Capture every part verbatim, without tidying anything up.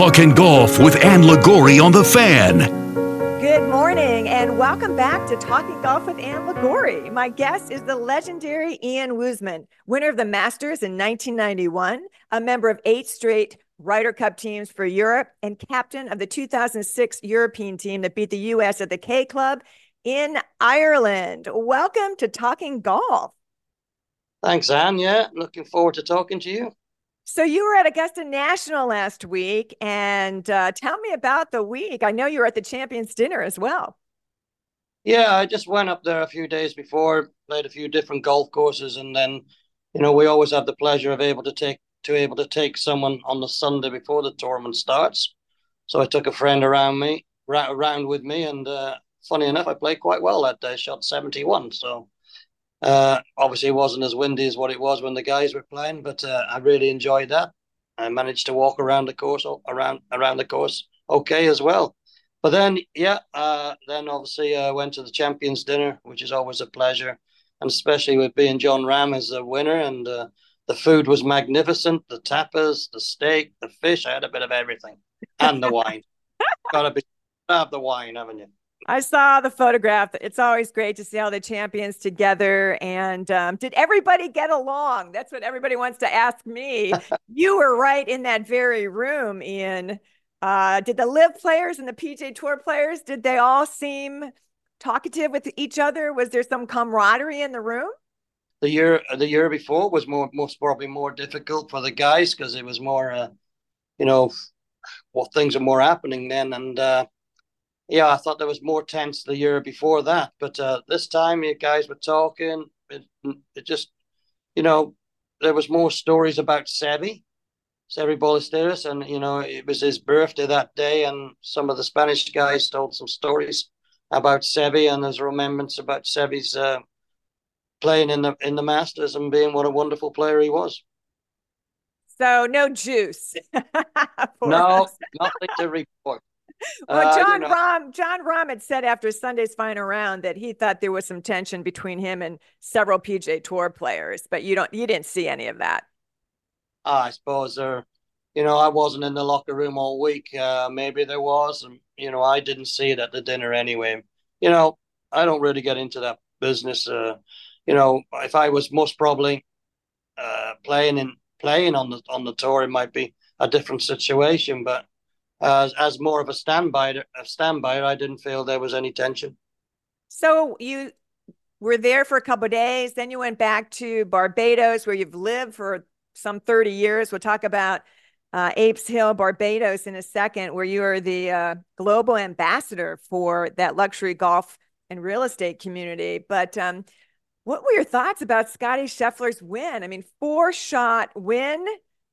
Talking Golf with Ann Liguori on The Fan. Good morning and welcome back to Talking Golf with Ann Liguori. My guest is the legendary Ian Woosnam, winner of the Masters in nineteen ninety-one, a member of eight straight Ryder Cup teams for Europe, and captain of the two thousand six European team that beat the U S at the K Club in Ireland. Welcome to Talking Golf. Thanks, Anne. Yeah, looking forward to talking to you. So you were at Augusta National last week, and uh, tell me about the week. I know you were at the Champions Dinner as well. Yeah, I just went up there a few days before, played a few different golf courses, and then, you know, we always have the pleasure of able to take to able to take someone on the Sunday before the tournament starts. So I took a friend around me, around with me, and uh, funny enough, I played quite well that day. Shot seventy-one, so. Uh, obviously, it wasn't as windy as what it was when the guys were playing, but uh, I really enjoyed that. I managed to walk around the course, around around the course, okay as well. But then, yeah, uh, then obviously I uh, went to the Champions Dinner, which is always a pleasure, and especially with being Jon Rahm as a winner. And uh, the food was magnificent: the tapas, the steak, the fish. I had a bit of everything, and the wine. Gotta be have the wine, haven't you? I saw the photograph. It's always great to see all the champions together. And um, did everybody get along? That's what everybody wants to ask me. You were right in that very room, Ian. Uh, did the LIV players and the P G A Tour players, did they all seem talkative with each other? Was there some camaraderie in the room? The year the year before was more most probably more difficult for the guys because it was more, uh, you know, well, things are more happening then. And uh, yeah, I thought there was more tense the year before that. But uh, this time, you guys were talking. It, it just, you know, there was more stories about Seve, Seve Ballesteros. And, you know, it was his birthday that day. And some of the Spanish guys told some stories about Seve and his remembrance about Seve's uh, playing in the in the Masters and being what a wonderful player he was. So no juice. No, nothing to report. Well, Jon uh, Rahm, Jon Rahm had said after Sunday's final round that he thought there was some tension between him and several P G A Tour players, but you don't, you didn't see any of that. I suppose there, you know, I wasn't in the locker room all week. Uh, maybe there was, and you know, I didn't see it at the dinner anyway. You know, I don't really get into that business. Uh, you know, if I was most probably uh, playing in playing on the on the tour, it might be a different situation, but. As as more of a standby, a standby, I didn't feel there was any tension. So you were there for a couple of days, then you went back to Barbados, where you've lived for some thirty years. We'll talk about uh, Apes Hill, Barbados, in a second, where you are the uh, global ambassador for that luxury golf and real estate community. But um, what were your thoughts about Scottie Scheffler's win? I mean, four-shot win.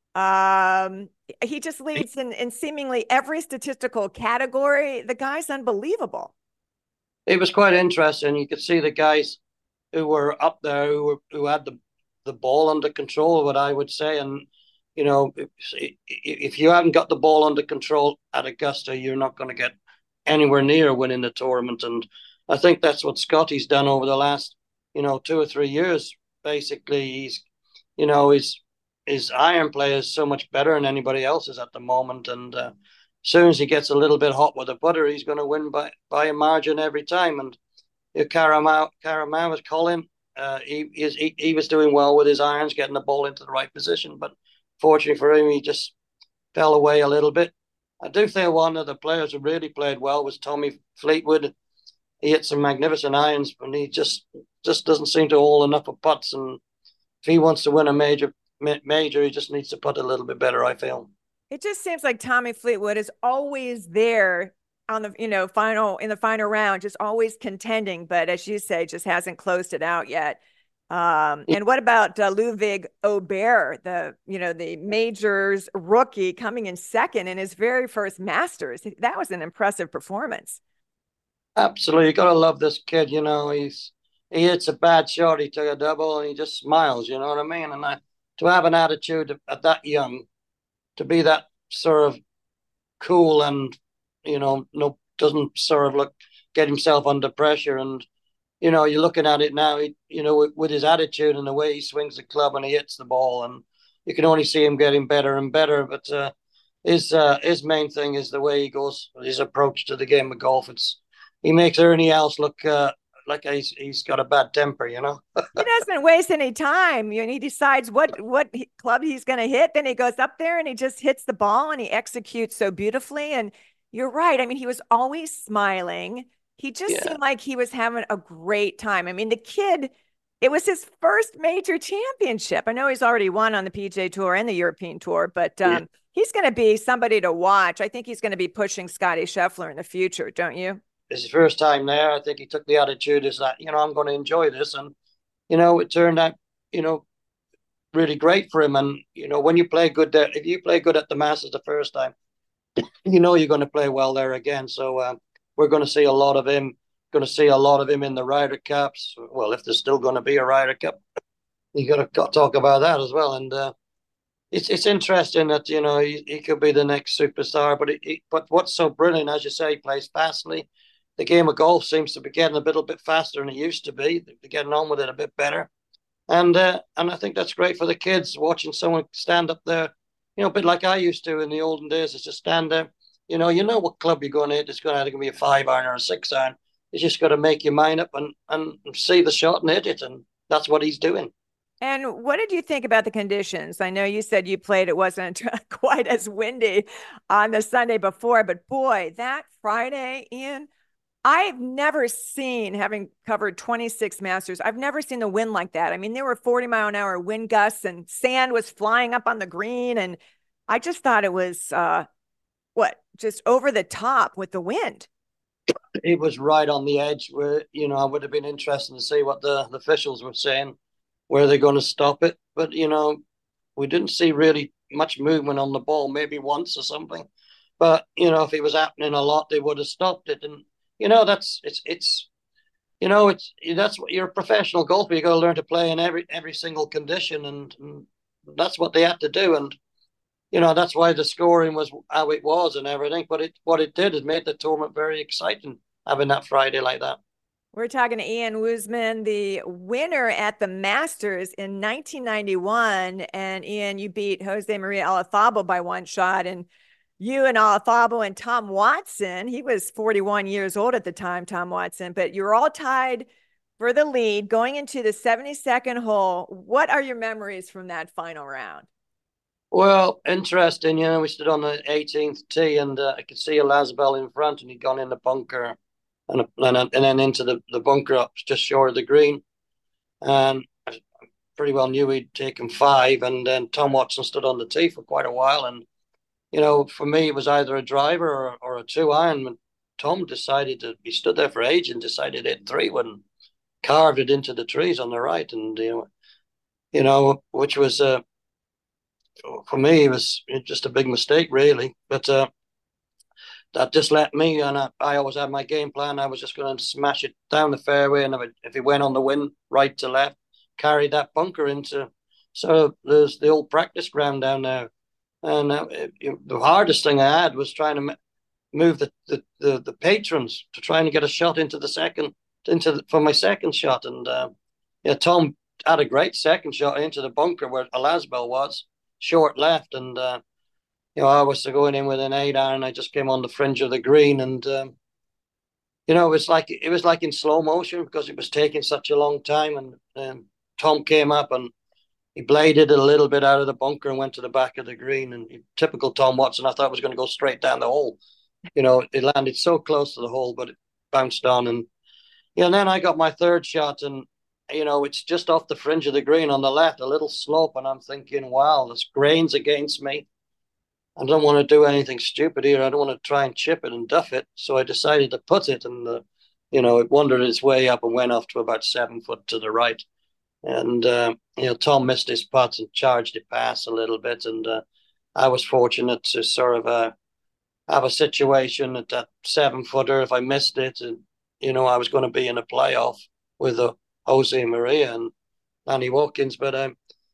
Um, he just leads in, in seemingly every statistical category. The guy's unbelievable. It was quite interesting. You could see the guys who were up there who were, who had the, the ball under control, what I would say. And, you know, if, if you haven't got the ball under control at Augusta, you're not going to get anywhere near winning the tournament. And I think that's what Scottie's done over the last, you know, two or three years. Basically, he's, you know, he's, his iron play is so much better than anybody else's at the moment. And uh, as soon as he gets a little bit hot with the putter, he's going to win by, by a margin every time. And you know, Caramau, Caramau was Colin. Uh, he, he, he was doing well with his irons, getting the ball into the right position. But fortunately for him, he just fell away a little bit. I do think one of the players who really played well was Tommy Fleetwood. He hit some magnificent irons, and he just, just doesn't seem to hold enough of putts. And if he wants to win a major, major he just needs to putt a little bit better, I feel. It just seems like Tommy Fleetwood is always there on the, you know, final in the final round, just always contending, but as you say, just hasn't closed it out yet. Um, and what about uh, Ludwig Aubert, the, you know, the majors rookie coming in second in his very first Masters? That was an impressive performance. Absolutely. You got to love this kid. You know, he's, he hits a bad shot. He took a double and he just smiles, you know what I mean? And I, to have an attitude at that young, to be that sort of cool and, you know, no doesn't sort of look, get himself under pressure. And, you know, you're looking at it now, he, you know, with, with his attitude and the way he swings the club and he hits the ball, and you can only see him getting better and better. But, uh, his uh, his main thing is the way he goes, his approach to the game of golf. It's he makes everything else look uh, like he's he's got a bad temper, you know. He doesn't waste any time. You know, he decides what what club he's going to hit. Then he goes up there and he just hits the ball and he executes so beautifully. And you're right. I mean, he was always smiling. He just Yeah, seemed like he was having a great time. I mean, the kid, it was his first major championship. I know he's already won on the P G A Tour and the European Tour, but yeah. um, he's going to be somebody to watch. I think he's going to be pushing Scotty Scheffler in the future, don't you? It's his first time there. I think he took the attitude is that you know I'm going to enjoy this, and you know it turned out you know really great for him. And you know when you play good there, if you play good at the Masters the first time, you know you're going to play well there again. So um, we're going to see a lot of him. Going to see a lot of him in the Ryder Cups. Well, if there's still going to be a Ryder Cup, you got to, got to talk about that as well. And uh, it's it's interesting that you know he, he could be the next superstar. But it, it, but what's so brilliant, as you say, he plays fastly. The game of golf seems to be getting a little bit faster than it used to be. They're getting on with it a bit better, and uh, and I think that's great for the kids watching someone stand up there. You know, a bit like I used to in the olden days, is just stand there. You know, you know what club you're going to hit. It's going to either be a five iron or a six iron. You just got to make your mind up and and see the shot and hit it, and that's what he's doing. And what did you think about the conditions? I know you said you played, it wasn't quite as windy on the Sunday before, but boy, that Friday, Ian, I've never seen, having covered twenty-six Masters, I've never seen the wind like that. I mean, there were forty mile an hour wind gusts and sand was flying up on the green. And I just thought it was, uh, what, just over the top with the wind. It was right on the edge where, you know, I would have been interested to see what the, the officials were saying, where they're going to stop it. But, you know, we didn't see really much movement on the ball, maybe once or something. But, you know, if it was happening a lot, they would have stopped it. And, you know, that's, it's, it's, you know, it's, that's what you're a professional golfer. You got to learn to play in every, every single condition. And, and that's what they had to do. And, you know, that's why the scoring was how it was and everything. But it, what it did is made the tournament very exciting having that Friday like that. We're talking to Ian Woosman, the winner at the Masters in nineteen ninety-one. And Ian, you beat Jose Maria Olazabal by one shot. And you and Olazabal and Tom Watson, he was forty-one years old at the time, Tom Watson, but you were all tied for the lead going into the seventy-second hole. What are your memories from that final round? Well, interesting. You know, we stood on the eighteenth tee, and uh, I could see Olazabal in front, and he'd gone in the bunker, and and, and then into the, the bunker up just short of the green. And I pretty well knew he'd taken five, and then Tom Watson stood on the tee for quite a while. And you know, for me, it was either a driver or, or a two iron. And Tom decided to, he stood there for age and decided to hit three when carved it into the trees on the right, and you know, you know, which was uh, for me, it was just a big mistake, really. But uh, that just let me, and I, I always had my game plan. I was just going to smash it down the fairway, and if it, if it went on the wind, right to left, carry that bunker into. So there's the old practice ground down there, and uh, it, it, the hardest thing I had was trying to move the, the, the, the patrons to trying to get a shot into the second, into the, for my second shot. And uh, yeah, Tom had a great second shot into the bunker where Olazabal was, short left. And, uh, you know, I was going in with an eight iron. I just came on the fringe of the green. And, um, you know, it was like, it was like in slow motion because it was taking such a long time. And um, Tom came up and he bladed it a little bit out of the bunker and went to the back of the green. And typical Tom Watson, I thought it was going to go straight down the hole. You know, it landed so close to the hole, but it bounced on. And yeah, and then I got my third shot, and you know, it's just off the fringe of the green on the left, a little slope, and I'm thinking, wow, there's grains against me. I don't want to do anything stupid here. I don't want to try and chip it and duff it. So I decided to put it, and uh, you know, it wandered its way up and went off to about seven foot to the right. And uh, you know, Tom missed his putt and charged it past a little bit, and uh, I was fortunate to sort of uh, have a situation at that seven footer. If I missed it, and you know, I was going to be in a playoff with a Jose Maria and Danny Watkins, but um,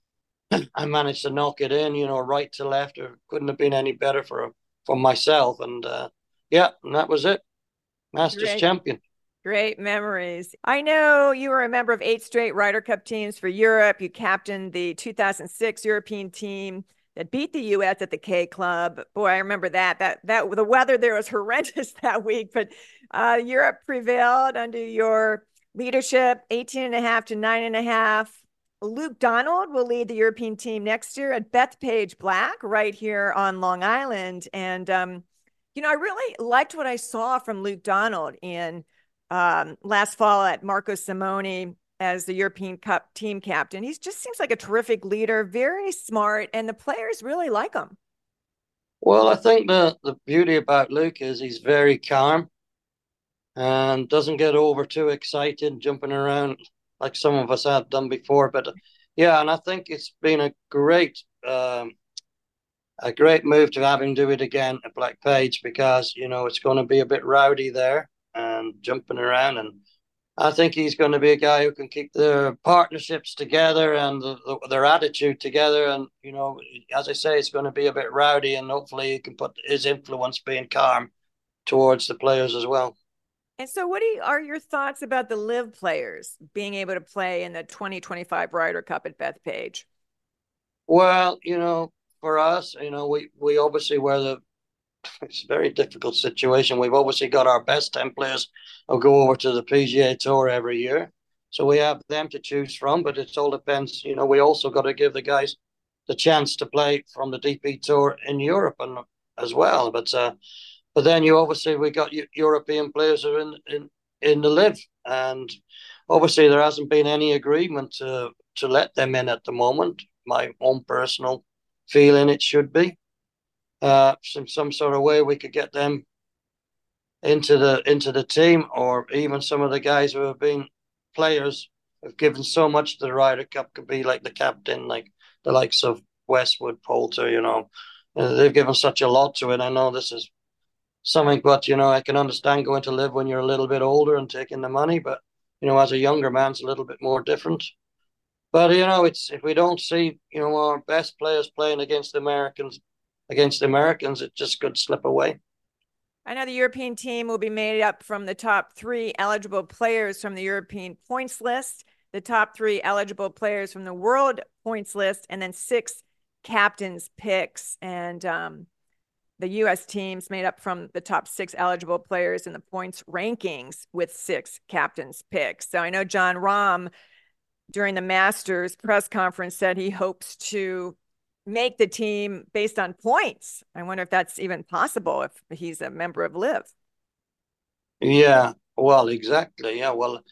I managed to knock it in, you know, right to left. It couldn't have been any better for for myself. And uh, yeah, and that was it. Masters Great. champion. Great memories. I know you were a member of eight straight Ryder Cup teams for Europe. You captained the two thousand six European team, that beat the U S at the K Club. Boy, I remember that. That that the weather there was horrendous that week, but uh, Europe prevailed under your leadership, eighteen and a half to nine and a half. Luke Donald will lead the European team next year at Bethpage Black right here on Long Island. And, um, you know, I really liked what I saw from Luke Donald in um, last fall at Marco Simone as the European Cup team captain. He just seems like a terrific leader, very smart, and the players really like him. Well, I think the, the beauty about Luke is he's very calm and doesn't get over too excited, jumping around like some of us have done before. But yeah, and I think it's been a great um, a great move to have him do it again at Blackpage, because, you know, it's going to be a bit rowdy there and jumping around. And I think he's going to be a guy who can keep their partnerships together and the, the, their attitude together. And, you know, as I say, it's going to be a bit rowdy, and hopefully he can put his influence being calm towards the players as well. And so what you, are your thoughts about the LIV players being able to play in the twenty twenty-five Ryder Cup at Bethpage? Well, you know, for us, you know, we, we obviously were the, it's a very difficult situation. We've obviously got our best ten players who go over to the P G A Tour every year. So we have them to choose from, but it all depends. You know, we also got to give the guys the chance to play from the D P Tour in Europe and as well. But, uh, But then you obviously, we got European players who are in, in, in the LIV. And obviously there hasn't been any agreement to, to let them in at the moment. My own personal feeling, it should be. Uh, some, some sort of way we could get them into the into the team, or even some of the guys who have been players have given so much to the Ryder Cup, could be like the captain, like the likes of Westwood, Poulter, you know. Uh, they've given such a lot to it. I know this is something, but, you know, I can understand going to LIV when you're a little bit older and taking the money, but, you know, as a younger man, it's a little bit more different. But, you know, it's, if we don't see, you know, our best players playing against the Americans, against the Americans, it just could slip away. I know the European team will be made up from the top three eligible players from the European points list, the top three eligible players from the world points list, and then six captains picks. And, um, the U S team's made up from the top six eligible players in the points rankings with six captains picks. So I know Jon Rahm during the Masters press conference said he hopes to make the team based on points. I wonder if that's even possible if he's a member of LIV. Yeah, well, exactly. Yeah, well,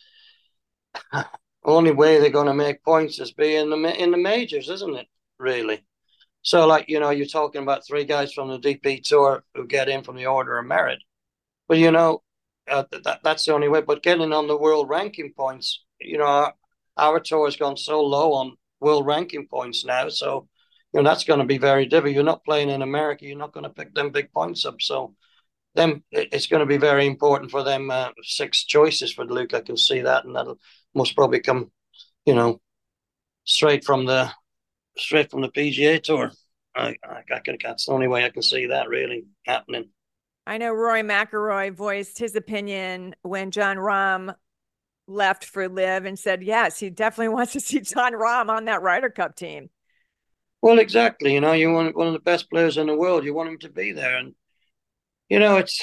only way they're going to make points is be in the in the majors, isn't it? Really. So, like, you know, you're talking about three guys from the D P Tour who get in from the Order of Merit. But, you know, uh, that that's the only way. But getting on the world ranking points, you know, our, our tour has gone so low on world ranking points now. So, you know, that's going to be very difficult. You're not playing in America. You're not going to pick them big points up. So, them it's going to be very important for them. Uh, six choices for Luke. I can see that. And that'll most probably come, you know, straight from the straight from the P G A Tour. I, I, I can, that's the only way I can see that really happening. I know Rory McIlroy voiced his opinion when Jon Rahm left for LIV and said, yes, he definitely wants to see Jon Rahm on that Ryder Cup team. Well, exactly. You know, you want one of the best players in the world. You want him to be there. And, you know, it's,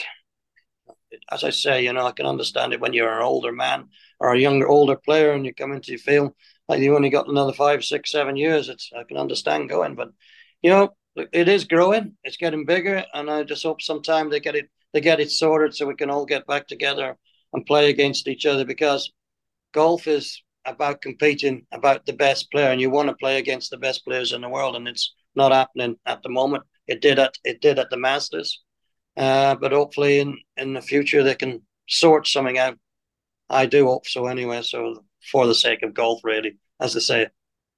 as I say, you know, I can understand it when you're an older man or a younger, older player and you come into your field like you only got another five, six, seven years. It's I can understand going, but you know, it is growing. It's getting bigger, and I just hope sometime they get it they get it sorted so we can all get back together and play against each other, because golf is about competing about the best player, and you want to play against the best players in the world, and it's not happening at the moment. It did at it did at the Masters, uh, but hopefully in in the future they can sort something out. I do hope so anyway. So for the sake of golf, really, as they say.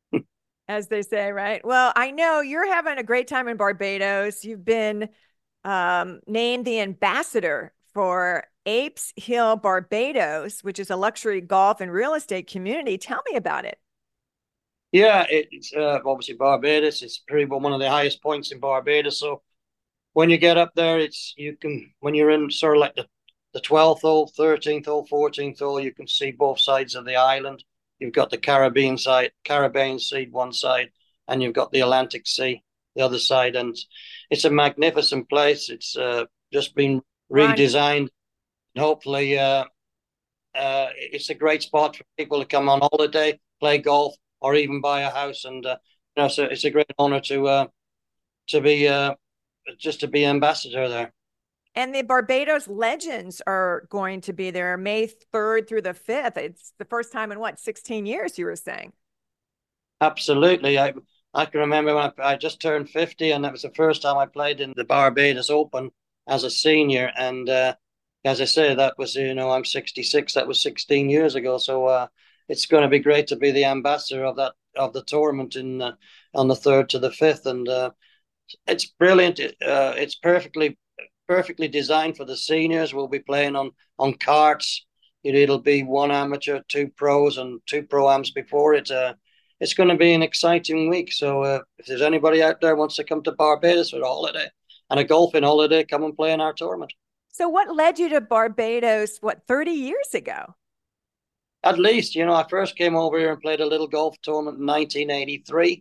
As they say, right? Well, I know you're having a great time in Barbados. You've been um, named the ambassador for Apes Hill Barbados, which is a luxury golf and real estate community. Tell me about it. Yeah, it's uh, obviously Barbados. It's pretty well one of the highest points in Barbados. So when you get up there, it's you can when you're in sort of like the the twelfth hole, thirteenth hole, fourteenth hole, you can see both sides of the island. You've got the Caribbean side, Caribbean Sea one side, and you've got the Atlantic Sea the other side, and it's a magnificent place. It's uh, just been Ron, redesigned. And hopefully, uh, uh, it's a great spot for people to come on holiday, play golf, or even buy a house. And uh, you know, so it's a great honor to uh, to be uh, just to be ambassador there. and the Barbados Legends are going to be there May third through the fifth. It's the first time in what, sixteen years, you were saying? Absolutely. I I can remember when I, I just turned fifty, and that was the first time I played in the Barbados Open as a senior. And uh, as I say, that was, you know, I'm sixty-six. That was sixteen years ago. So uh, it's going to be great to be the ambassador of that of the tournament in uh, on the third to the fifth. And uh, it's brilliant. Uh, it's perfectly perfectly designed for the seniors. We'll be playing on on carts. It, it'll be one amateur, two pros, and two pro-ams before it. Uh, it's going to be an exciting week. So uh, if there's anybody out there who wants to come to Barbados for a holiday and a golfing holiday, come and play in our tournament. So what led you to Barbados, what, thirty years ago? At least, you know, I first came over here and played a little golf tournament in nineteen eighty-three.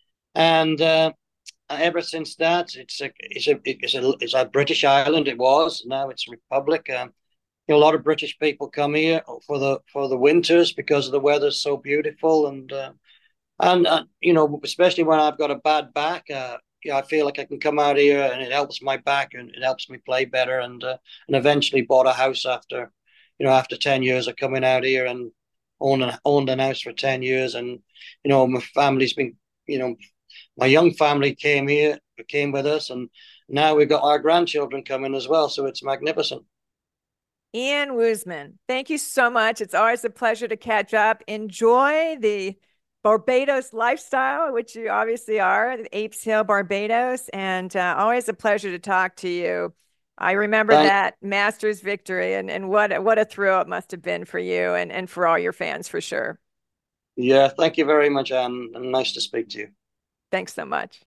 And uh, ever since that, it's a, it's a, it's a, it's a British island. It was, now it's a republic. Um, you know, a lot of British people come here for the for the winters because the weather's so beautiful. And uh, And, uh, you know, especially when I've got a bad back, uh, yeah, I feel like I can come out here and it helps my back and it helps me play better. And uh, and eventually bought a house after, you know, after ten years of coming out here and owned, owned an house for ten years. And, you know, my family's been, you know, my young family came here, came with us. And now we've got our grandchildren coming as well. So it's magnificent. Ian Woosman, thank you so much. It's always a pleasure to catch up. Enjoy the Barbados lifestyle, which you obviously are, Apes Hill, Barbados, and uh, always a pleasure to talk to you. I remember Thank, that Masters victory, and, and what, what a thrill it must have been for you and, and for all your fans, for sure. yeah, thank you very much, Anne, and nice to speak to you. Thanks so much.